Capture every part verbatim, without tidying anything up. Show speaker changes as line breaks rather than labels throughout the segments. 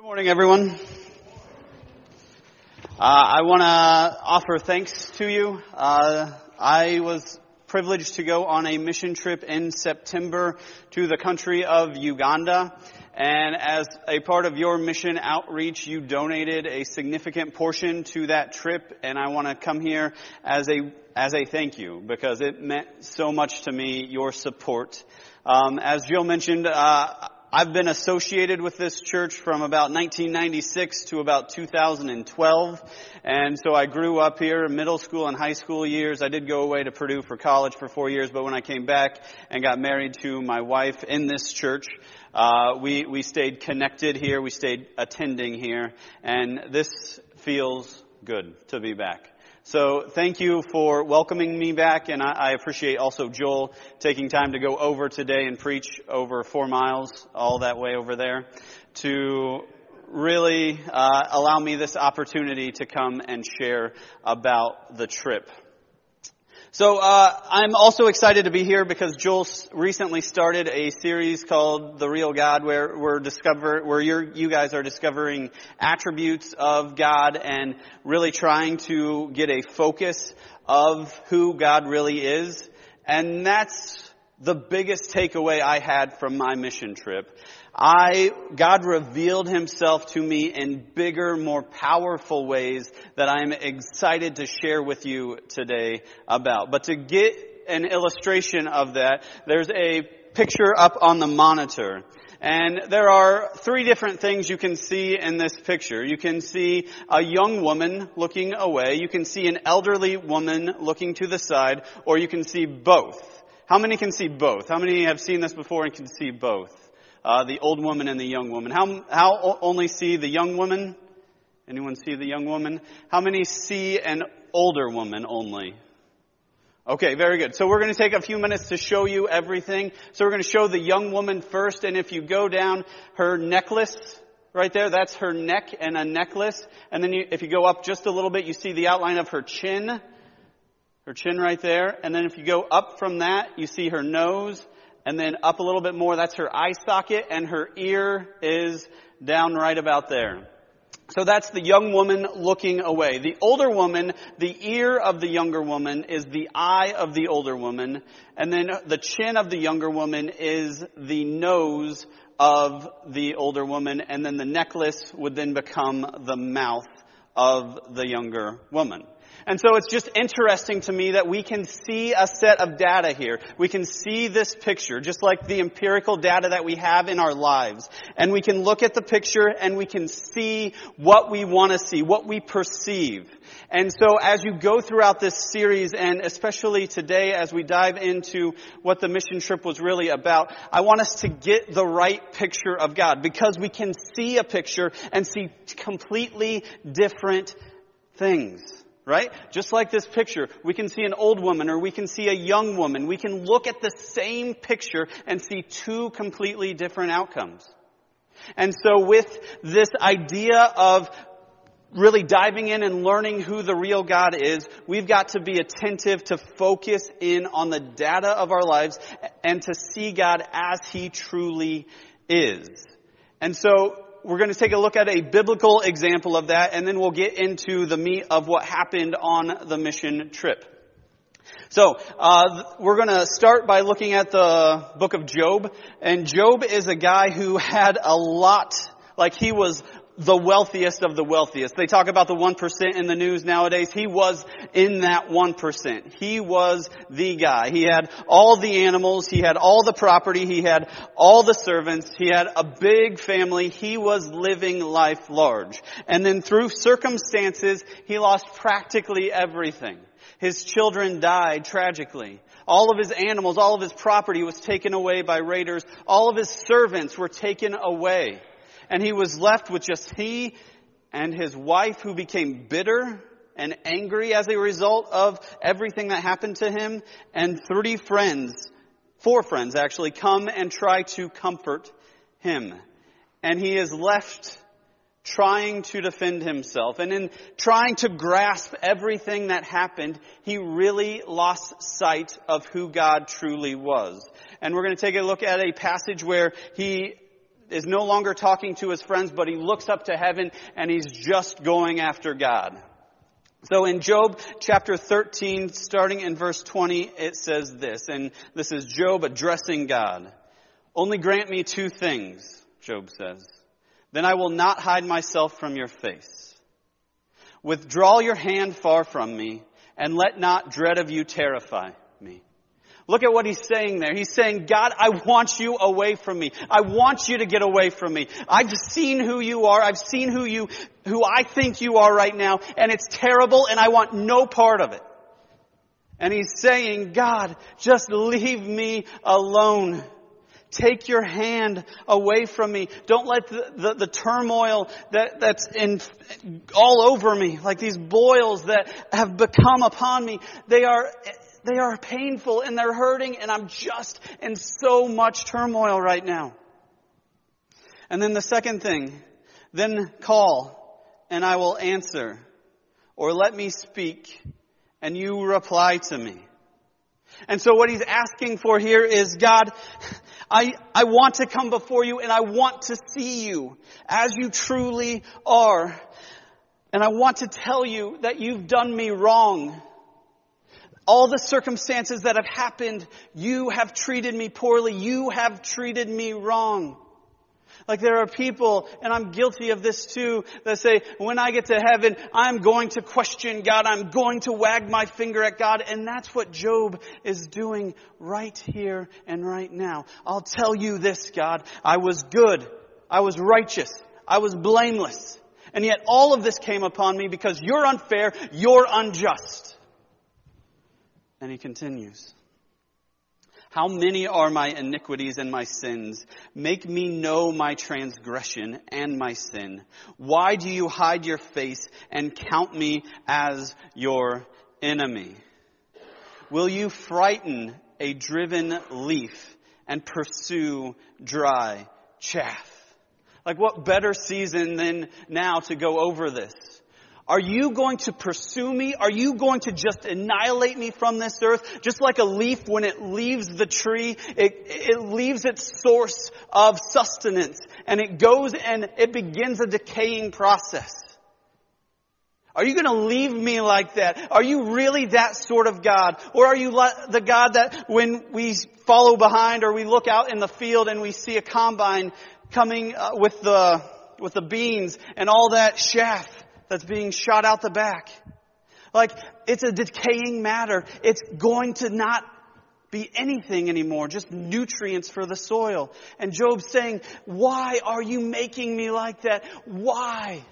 Good morning, everyone. Uh, I want to offer thanks to you. Uh, I was privileged to go on a mission trip in September to the country of Uganda. And as a part of your mission outreach, you donated a significant portion to that trip. And I want to come here as a as a thank you because it meant so much to me, your support. Um, as Jill mentioned, uh, I've been associated with this church from about nineteen ninety-six to about two thousand twelve. And so I grew up here in middle school and high school years. I did go away to Purdue for college for four years, but when I came back and got married to my wife in this church, uh, we, we stayed connected here. We stayed attending here. And this feels good to be back. So thank you for welcoming me back, and I, I appreciate also Joel taking time to go over today and preach over four miles, all that way over there, to really uh, allow me this opportunity to come and share about the trip. So uh I'm also excited to be here because Joel recently started a series called The Real God, where we're discover where you're, you guys are discovering attributes of God and really trying to get a focus of who God really is. And that's the biggest takeaway I had from my mission trip. I, God revealed himself to me in bigger, more powerful ways that I'm excited to share with you today about. But to get an illustration of that, there's a picture up on the monitor. And there are three different things you can see in this picture. You can see a young woman looking away. You can see an elderly woman looking to the side, or you can see both. How many can see both? How many have seen this before and can see both? Uh, the old woman and the young woman. How, how only see the young woman? Anyone see the young woman? How many see an older woman only? Okay, very good. So we're going to take a few minutes to show you everything. So we're going to show the young woman first. And if you go down her necklace right there, that's her neck and a necklace. And then you, if you go up just a little bit, you see the outline of her chin. Her chin right there. And then if you go up from that, you see her nose. And then up a little bit more, that's her eye socket, and her ear is down right about there. So that's the young woman looking away. The older woman, the ear of the younger woman is the eye of the older woman. And then the chin of the younger woman is the nose of the older woman. And then the necklace would then become the mouth of the younger woman. And so it's just interesting to me that we can see a set of data here. We can see this picture, just like the empirical data that we have in our lives. And we can look at the picture and we can see what we want to see, what we perceive. And so as you go throughout this series, and especially today as we dive into what the mission trip was really about, I want us to get the right picture of God, because we can see a picture and see completely different things. Right? Just like this picture, we can see an old woman or we can see a young woman. We can look at the same picture and see two completely different outcomes. And so with this idea of really diving in and learning who the real God is, we've got to be attentive to focus in on the data of our lives and to see God as he truly is. And so we're going to take a look at a biblical example of that, and then we'll get into the meat of what happened on the mission trip. So, uh, we're going to start by looking at the book of Job. And Job is a guy who had a lot, like he was the wealthiest of the wealthiest. They talk about the one percent in the news nowadays. He was in that one percent. He was the guy. He had all the animals. He had all the property. He had all the servants. He had a big family. He was living life large. And then through circumstances, he lost practically everything. His children died tragically. All of his animals, all of his property was taken away by raiders. All of his servants were taken away. And he was left with just he and his wife, who became bitter and angry as a result of everything that happened to him. And three friends, four friends actually, come and try to comfort him. And he is left trying to defend himself. And in trying to grasp everything that happened, he really lost sight of who God truly was. And we're going to take a look at a passage where he is no longer talking to his friends, but he looks up to heaven and he's just going after God. So in Job chapter thirteen, starting in verse twenty, it says this, and this is Job addressing God. Only grant me two things, Job says. Then I will not hide myself from your face. Withdraw your hand far from me, and let not dread of you terrify me. Look at what he's saying there. He's saying, God, I want you away from me. I want you to get away from me. I've seen who you are. I've seen who you, who I think you are right now, and it's terrible, and I want no part of it. And he's saying, God, just leave me alone. Take your hand away from me. Don't let the, the, the turmoil that, that's in all over me, like these boils that have become upon me, they are, they are painful and they're hurting, and I'm just in so much turmoil right now. And then the second thing, then call and I will answer, or let me speak and you reply to me. And so what he's asking for here is, God, I, I want to come before you and I want to see you as you truly are. And I want to tell you that you've done me wrong. All the circumstances that have happened, you have treated me poorly. You have treated me wrong. Like there are people, and I'm guilty of this too, that say, when I get to heaven, I'm going to question God. I'm going to wag my finger at God. And that's what Job is doing right here and right now. I'll tell you this, God. I was good. I was righteous. I was blameless. And yet all of this came upon me because you're unfair. You're unjust. And he continues. How many are my iniquities and my sins? Make me know my transgression and my sin. Why do you hide your face and count me as your enemy? Will you frighten a driven leaf and pursue dry chaff? Like what better season than now to go over this? Are you going to pursue me? Are you going to just annihilate me from this earth? Just like a leaf, when it leaves the tree, it, it leaves its source of sustenance and it goes and it begins a decaying process. Are you going to leave me like that? Are you really that sort of God? Or are you the God that when we follow behind or we look out in the field and we see a combine coming uh, with the, with the beans and all that chaff that's being shot out the back? Like, it's a decaying matter. It's going to not be anything anymore, just nutrients for the soil. And Job's saying, why are you making me like that? Why?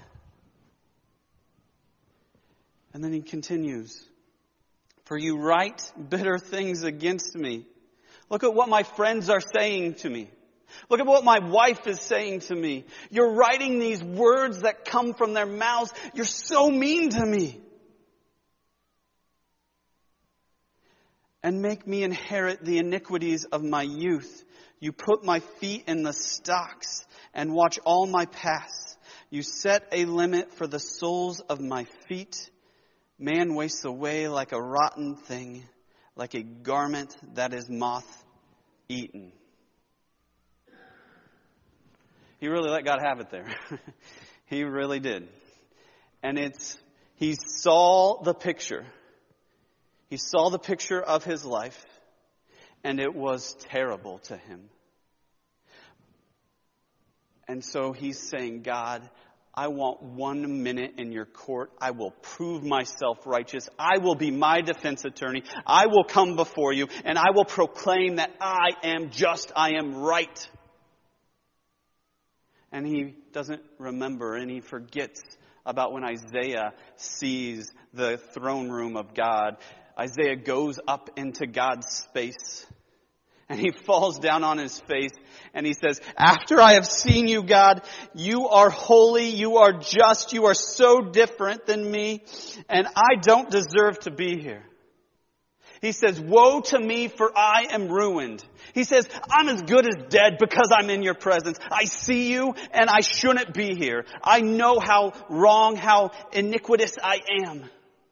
And then he continues, for you write bitter things against me. Look at what my friends are saying to me. Look at what my wife is saying to me. You're writing these words that come from their mouths. You're so mean to me. And make me inherit the iniquities of my youth. You put my feet in the stocks and watch all my paths. You set a limit for the soles of my feet. Man wastes away like a rotten thing, like a garment that is moth-eaten. He really let God have it there. He really did. And it's, he saw the picture. He saw the picture of his life, and it was terrible to him. And so he's saying, God, I want one minute in your court. I will prove myself righteous. I will be my defense attorney. I will come before you, and I will proclaim that I am just, I am right. And he doesn't remember, and he forgets about when Isaiah sees the throne room of God. Isaiah goes up into God's space, and he falls down on his face, and he says, after I have seen you, God, you are holy, you are just, you are so different than me, and I don't deserve to be here. He says, woe to me, for I am ruined. He says, I'm as good as dead because I'm in your presence. I see you and I shouldn't be here. I know how wrong, how iniquitous I am.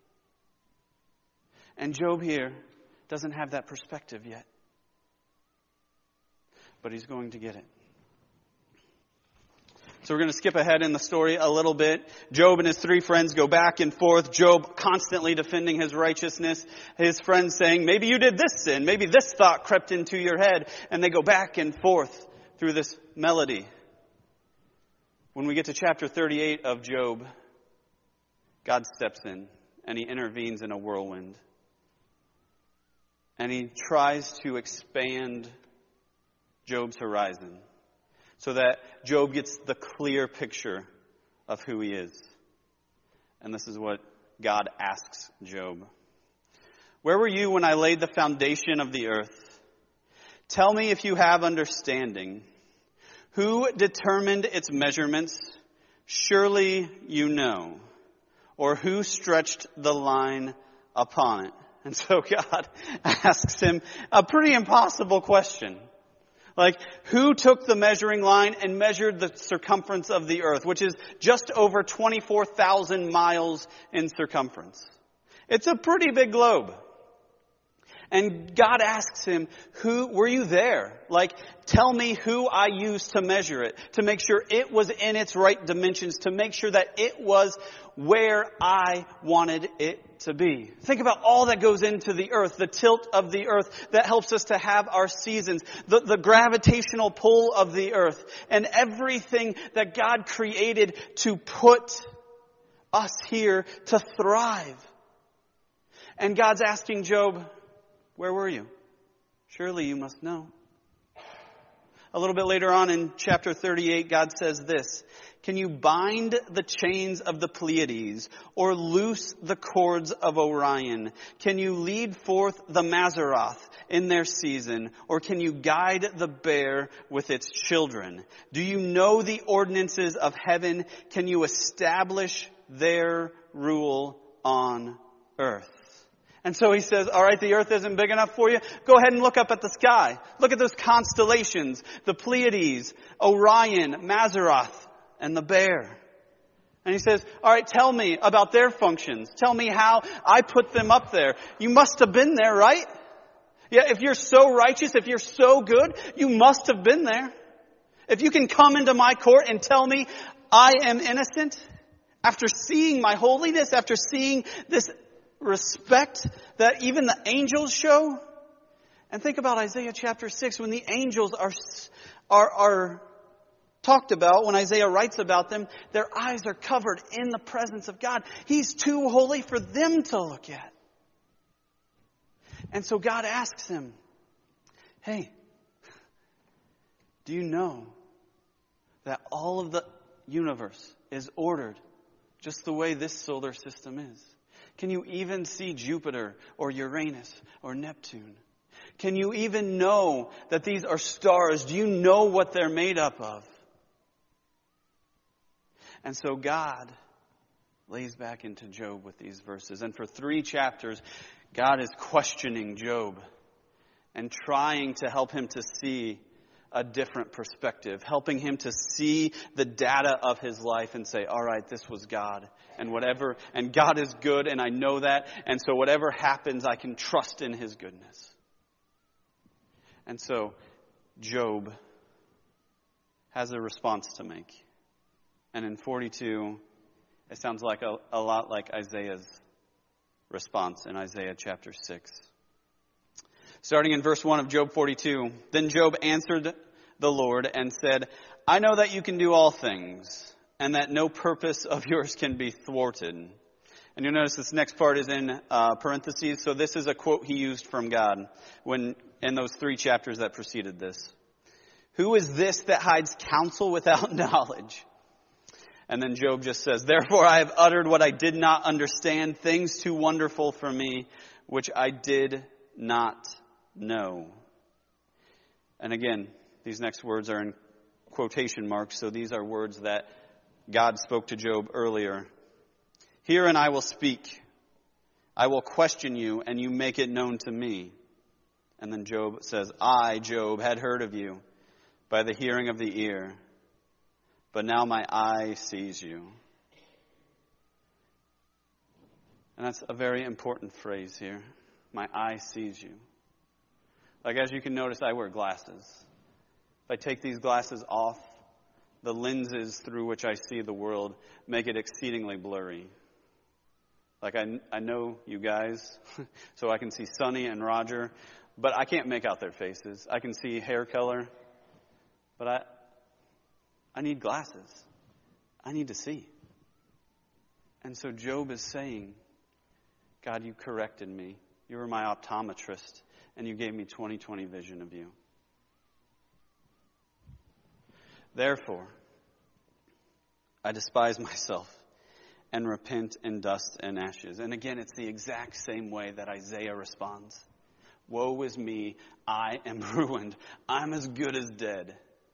And Job here doesn't have that perspective yet. But he's going to get it. So we're going to skip ahead in the story a little bit. Job and his three friends go back and forth. Job constantly defending his righteousness. His friends saying, maybe you did this sin. Maybe this thought crept into your head. And they go back and forth through this melody. When we get to chapter thirty-eight of Job, God steps in and he intervenes in a whirlwind. And he tries to expand Job's horizon so that Job gets the clear picture of who he is. And this is what God asks Job. Where were you when I laid the foundation of the earth? Tell me if you have understanding. Who determined its measurements? Surely you know. Or who stretched the line upon it? And so God asks him a pretty impossible question. Like, who took the measuring line and measured the circumference of the earth, which is just over twenty-four thousand miles in circumference? It's a pretty big globe. And God asks him, who, were you there? Like, tell me who I used to measure it, to make sure it was in its right dimensions, to make sure that it was where I wanted it to be. Think about all that goes into the earth, the tilt of the earth that helps us to have our seasons, the, the gravitational pull of the earth, and everything that God created to put us here to thrive. And God's asking Job, where were you? Surely you must know. A little bit later on in chapter thirty-eight, God says this, can you bind the chains of the Pleiades or loose the cords of Orion? Can you lead forth the Mazzaroth in their season, or can you guide the bear with its children? Do you know the ordinances of heaven? Can you establish their rule on earth? And so he says, all right, the earth isn't big enough for you. Go ahead and look up at the sky. Look at those constellations, the Pleiades, Orion, Mazzaroth, and the bear. And he says, all right, tell me about their functions. Tell me how I put them up there. You must have been there, right? Yeah, if you're so righteous, if you're so good, you must have been there. If you can come into my court and tell me I am innocent, after seeing my holiness, after seeing this respect that even the angels show. And think about Isaiah chapter six, when the angels are, are, are talked about, when Isaiah writes about them, their eyes are covered in the presence of God. He's too holy for them to look at. And so God asks him, hey, do you know that all of the universe is ordered just the way this solar system is? Can you even see Jupiter or Uranus or Neptune? Can you even know that these are stars? Do you know what they're made up of? And so God lays back into Job with these verses. And for three chapters, God is questioning Job and trying to help him to see a different perspective, helping him to see the data of his life and say, all right, this was God, and whatever, and God is good, and I know that, and so whatever happens, I can trust in his goodness. And so Job has a response to make. And in forty-two, it sounds like a, a lot like Isaiah's response in Isaiah chapter six. Starting in verse one of Job forty-two, then Job answered the Lord and said, I know that you can do all things, and that no purpose of yours can be thwarted. And you'll notice this next part is in uh, parentheses, so this is a quote he used from God when in those three chapters that preceded this. Who is this that hides counsel without knowledge? And then Job just says, therefore I have uttered what I did not understand, things too wonderful for me, which I did not know. And again, these next words are in quotation marks, so these are words that God spoke to Job earlier. Hear and I will speak. I will question you and you make it known to me. And then Job says, I, Job, had heard of you by the hearing of the ear, but now my eye sees you. And that's a very important phrase here. My eye sees you. Like, as you can notice, I wear glasses. If I take these glasses off, the lenses through which I see the world make it exceedingly blurry. Like I, I know you guys, so I can see Sonny and Roger, but I can't make out their faces. I can see hair color, but I, I need glasses. I need to see. And so Job is saying, God, you corrected me. You were my optometrist, and you gave me twenty twenty vision of you. Therefore, I despise myself and repent in dust and ashes. And again, it's the exact same way that Isaiah responds. Woe is me, I am ruined. I'm as good as dead.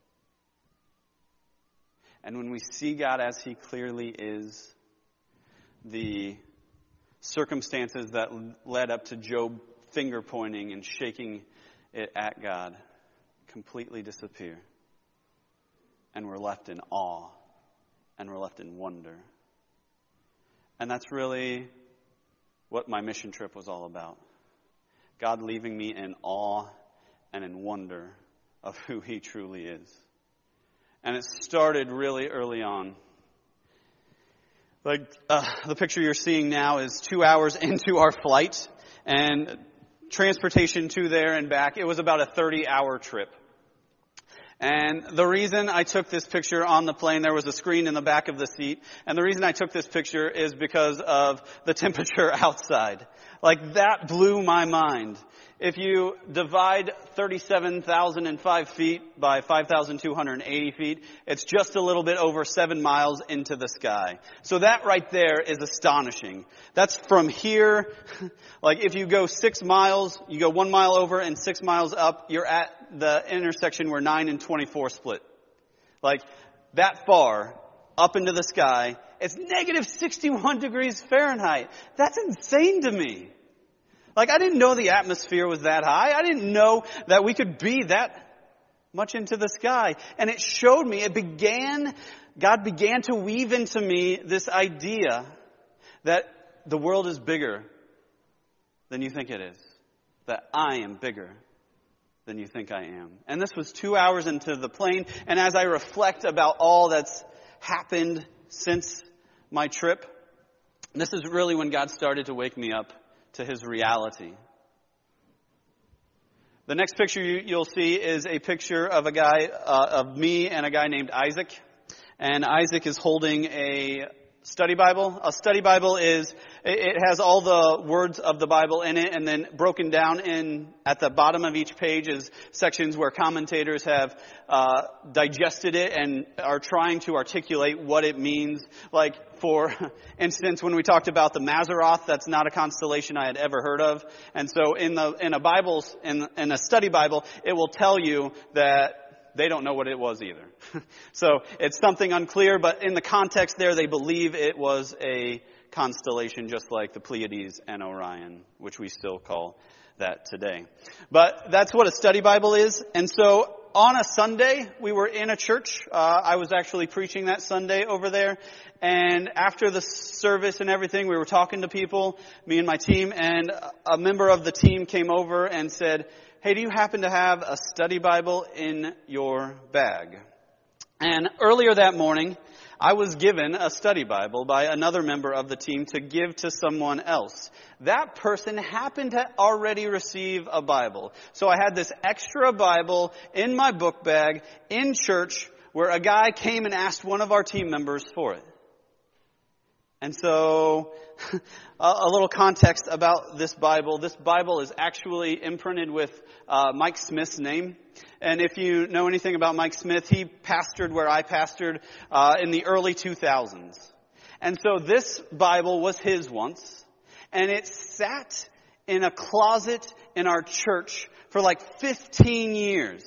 And when we see God as he clearly is, the circumstances that led up to Job finger pointing and shaking it at God completely disappear. And we're left in awe. And we're left in wonder. And that's really what my mission trip was all about. God leaving me in awe and in wonder of who he truly is. And it started really early on. Like uh, the picture you're seeing now is two hours into our flight. And transportation to there and back, it was about a thirty-hour trip. And the reason I took this picture on the plane, there was a screen in the back of the seat. And the reason I took this picture is because of the temperature outside. Like that blew my mind. If you divide thirty-seven thousand five feet by five thousand two hundred eighty feet, it's just a little bit over seven miles into the sky. So that right there is astonishing. That's from here, like if you go six miles, you go one mile over and six miles up, you're at the intersection where nine and twenty-four split. Like that far up into the sky, it's negative sixty-one degrees Fahrenheit. That's insane to me. Like, I didn't know the atmosphere was that high. I didn't know that we could be that much into the sky. And it showed me, it began, God began to weave into me this idea that the world is bigger than you think it is. That I am bigger than you think I am. And this was two hours into the plane. And as I reflect about all that's happened since my trip, this is really when God started to wake me up to his reality. The next picture you, you'll see is a picture of a guy, uh, of me and a guy named Isaac. And Isaac is holding a study Bible. A study Bible is, it has all the words of the Bible in it, and then broken down in, at the bottom of each page is sections where commentators have uh, digested it and are trying to articulate what it means. Like, for instance, when we talked about the Mazzaroth, that's not a constellation I had ever heard of. And so in the in a Bible's in, in a study Bible, it will tell you that they don't know what it was either. So it's something unclear, but in the context there, they believe it was a constellation just like the Pleiades and Orion, which we still call that today. But that's what a study Bible is. And so on a Sunday, we were in a church. Uh, I was actually preaching that Sunday over there. And after the service and everything, we were talking to people, me and my team, and a member of the team came over and said, hey, do you happen to have a study Bible in your bag? And earlier that morning, I was given a study Bible by another member of the team to give to someone else. That person happened to already receive a Bible. So I had this extra Bible in my book bag in church where a guy came and asked one of our team members for it. And so, a little context about this Bible. This Bible is actually imprinted with uh, Mike Smith's name. And if you know anything about Mike Smith, he pastored where I pastored uh, in the early two thousands. And so this Bible was his once. And it sat in a closet in our church for like fifteen years.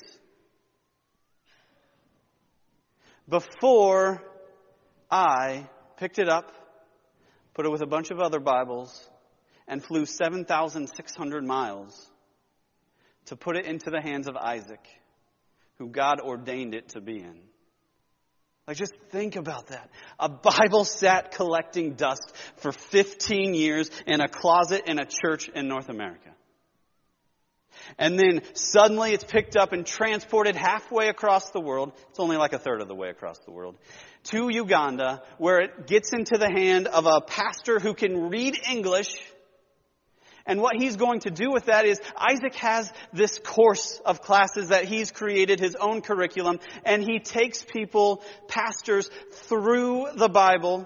Before I picked it up, put it with a bunch of other Bibles, and flew seven thousand six hundred miles to put it into the hands of Isaac, who God ordained it to be in. Like, just think about that. A Bible sat collecting dust for fifteen years in a closet in a church in North America. And then suddenly it's picked up and transported halfway across the world. It's only like a third of the way across the world. To Uganda, where it gets into the hand of a pastor who can read English. And what he's going to do with that is Isaac has this course of classes that he's created, his own curriculum, and he takes people, pastors, through the Bible.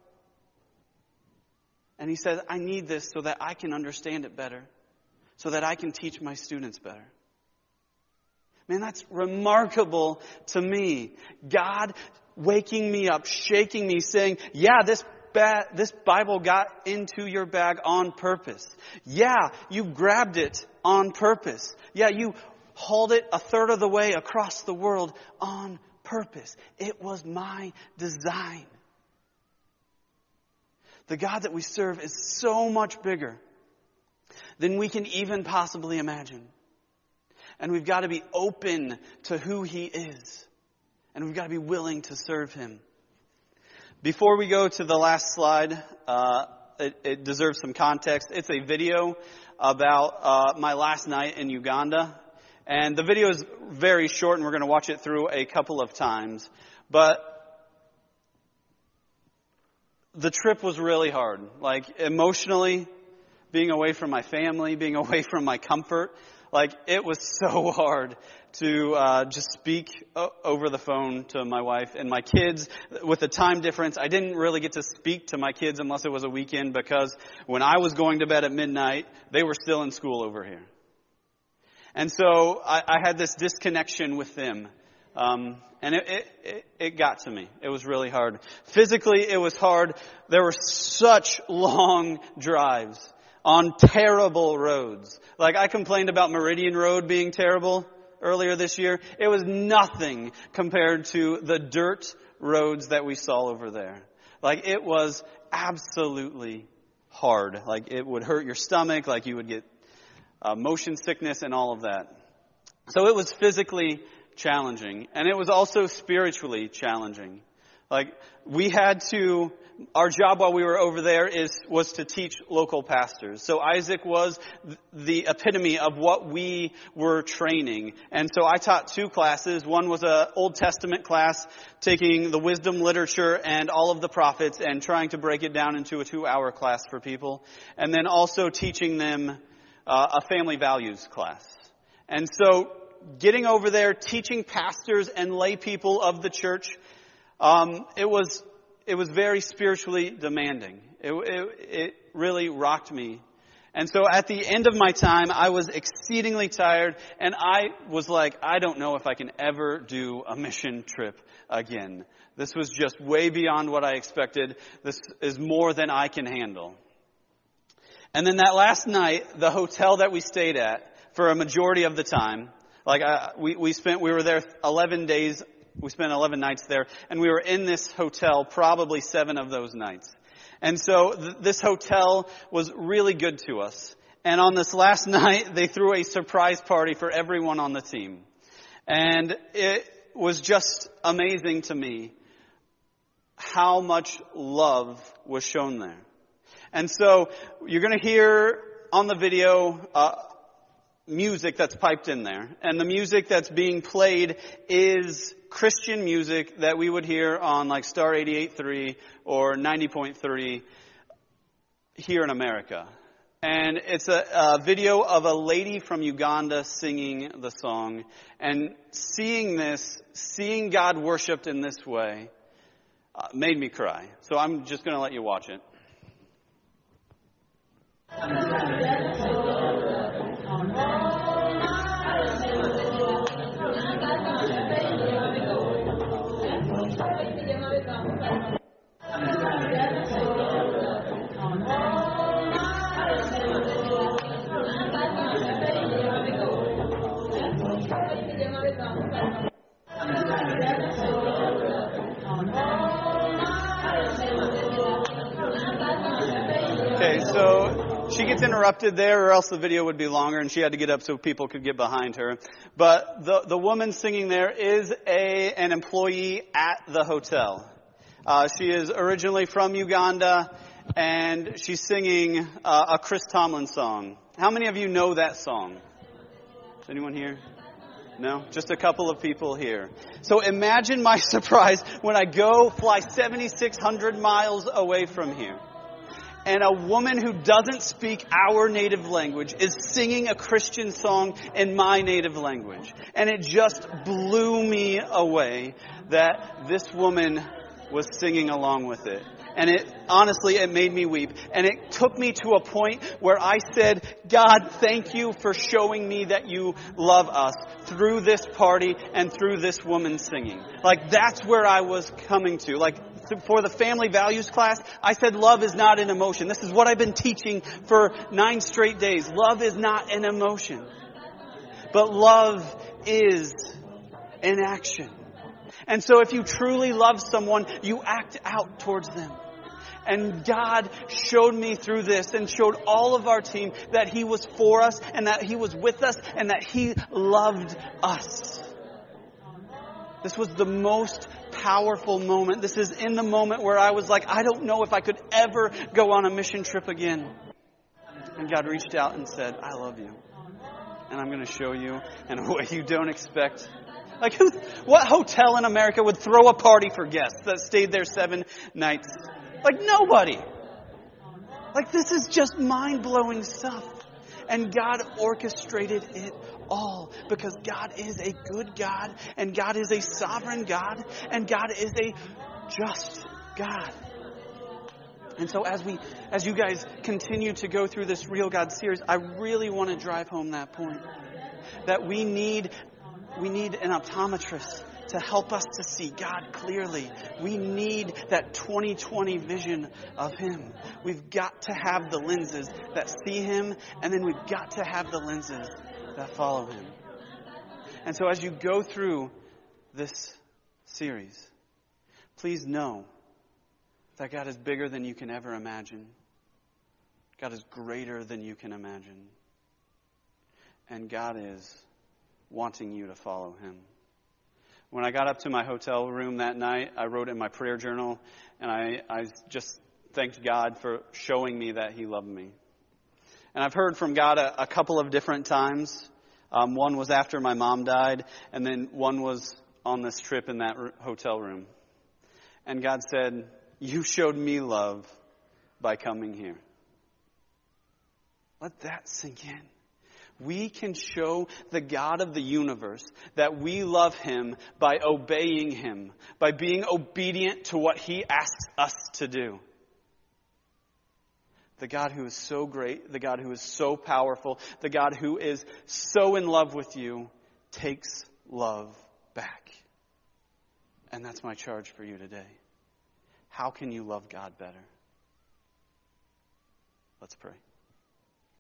And he says, I need this so that I can understand it better, so that I can teach my students better. Man, that's remarkable to me. God waking me up, shaking me, saying, yeah, this ba- this Bible got into your bag on purpose. Yeah, you grabbed it on purpose. Yeah, you hauled it a third of the way across the world on purpose. It was my design. The God that we serve is so much bigger than we can even possibly imagine. And we've got to be open to who He is. And we've got to be willing to serve Him. Before we go to the last slide, uh, it, it deserves some context. It's a video about uh, my last night in Uganda. And the video is very short, and we're going to watch it through a couple of times. But the trip was really hard. Like, emotionally, being away from my family, being away from my comfort. Like, it was so hard to uh, just speak o- over the phone to my wife and my kids. With the time difference, I didn't really get to speak to my kids unless it was a weekend, because when I was going to bed at midnight, they were still in school over here. And so I, I had this disconnection with them. Um, and it, it, it, it got to me. It was really hard. Physically, it was hard. There were such long drives on terrible roads. Like, I complained about Meridian Road being terrible earlier this year. It was nothing compared to the dirt roads that we saw over there. Like, it was absolutely hard. Like, it would hurt your stomach. Like, you would get uh, motion sickness and all of that. So it was physically challenging. And it was also spiritually challenging. Like, we had to, our job while we were over there is, was to teach local pastors. So Isaac was the epitome of what we were training. And so I taught two classes. One was an Old Testament class, taking the wisdom literature and all of the prophets and trying to break it down into a two-hour class for people. And then also teaching them uh, a family values class. And so getting over there, teaching pastors and lay people of the church, Um, it was, it was very spiritually demanding. It, it, it really rocked me. And so at the end of my time, I was exceedingly tired, and I was like, I don't know if I can ever do a mission trip again. This was just way beyond what I expected. This is more than I can handle. And then that last night, the hotel that we stayed at for a majority of the time, like I, we, we spent, we were there eleven days. We spent eleven nights there, and we were in this hotel probably seven of those nights. And so th- this hotel was really good to us. And on this last night, they threw a surprise party for everyone on the team. And it was just amazing to me how much love was shown there. And so you're going to hear on the video uh, music that's piped in there. And the music that's being played is Christian music that we would hear on like Star eighty-eight point three or ninety point three here in America. And it's a, a video of a lady from Uganda singing the song. And seeing this, seeing God worshipped in this way, uh, made me cry. So I'm just going to let you watch it. Okay, so she gets interrupted there, or else the video would be longer, and she had to get up so people could get behind her. But the the woman singing there is a an employee at the hotel. Uh, she is originally from Uganda, and she's singing uh, a Chris Tomlin song. How many of you know that song? Is anyone here? No? Just a couple of people here. So imagine my surprise when I go fly seventy-six hundred miles away from here. And a woman who doesn't speak our native language is singing a Christian song in my native language. And it just blew me away that this woman was singing along with it. And it, honestly, it made me weep. And it took me to a point where I said, God, thank you for showing me that you love us through this party and through this woman singing. Like, that's where I was coming to. Like, for the family values class, I said love is not an emotion. This is what I've been teaching for nine straight days. Love is not an emotion. But love is an action. And so if you truly love someone, you act out towards them. And God showed me through this and showed all of our team that He was for us and that He was with us and that He loved us. This was the most powerful moment. This is in the moment where I was like, I don't know if I could ever go on a mission trip again. And God reached out and said, I love you. And I'm going to show you in a way you don't expect. Like, who, what hotel in America would throw a party for guests that stayed there seven nights? Like, nobody. Like, this is just mind-blowing stuff. And God orchestrated it all because God is a good God and God is a sovereign God and God is a just God. And so as we, as you guys continue to go through this Real God series, I really want to drive home that point. That we need, we need an optometrist to help us to see God clearly. We need that twenty twenty vision of Him. We've got to have the lenses that see Him, and then we've got to have the lenses that follow Him. And so as you go through this series, please know that God is bigger than you can ever imagine. God is greater than you can imagine. And God is wanting you to follow Him. When I got up to my hotel room that night, I wrote in my prayer journal, and I, I just thanked God for showing me that He loved me. And I've heard from God a, a couple of different times. Um, one was after my mom died, and then one was on this trip in that r- hotel room. And God said, you showed me love by coming here. Let that sink in. We can show the God of the universe that we love Him by obeying Him, by being obedient to what He asks us to do. The God who is so great, the God who is so powerful, the God who is so in love with you, takes love back. And that's my charge for you today. How can you love God better? Let's pray.